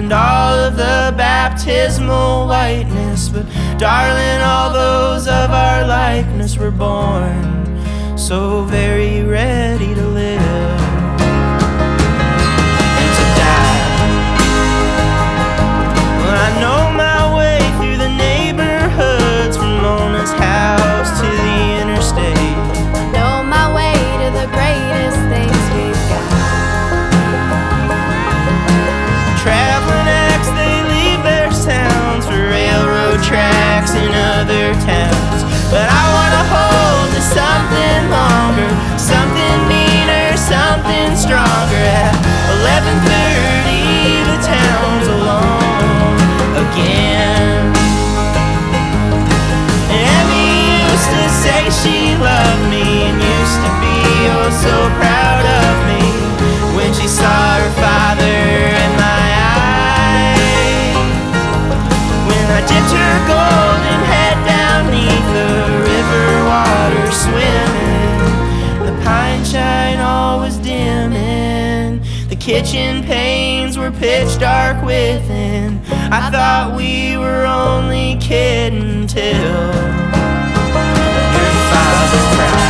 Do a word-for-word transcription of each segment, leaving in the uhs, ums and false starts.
and all of the baptismal whiteness. But darling, all those of our likeness were born so very ready to live and to die. Well, I know my way through the neighborhoods, from Mona's house to the interstate. I know my way to the greatest things we've got. Traveling acts, they leave their sounds for railroad tracks in other towns. But I wanna hold to something longer, something meaner, something stronger. At eleven thirty, the town's alone again. And Emmy used to say she loved me, and used to be oh so proud of me when she saw her father in my eyes. When I dipped her golden head down neath the river water swimming, the pine shine all was dimming, the kitchen panes were pitch dark within. I thought we were only kidding till your father cried.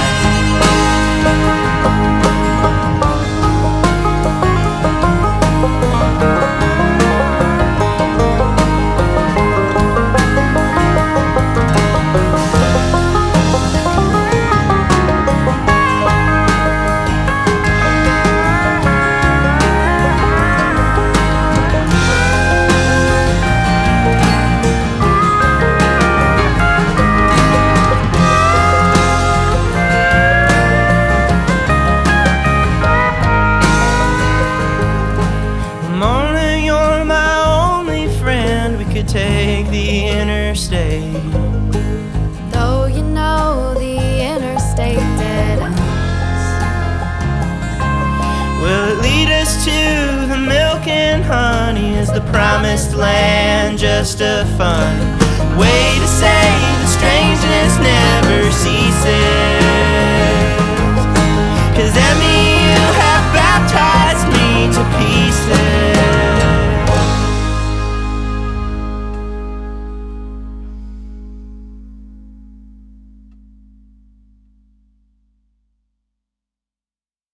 Take the interstate, Though you know the interstate dead ends. will it lead us to the milk and honey? Is the promised land just a fun way to say the strangeness never ceases?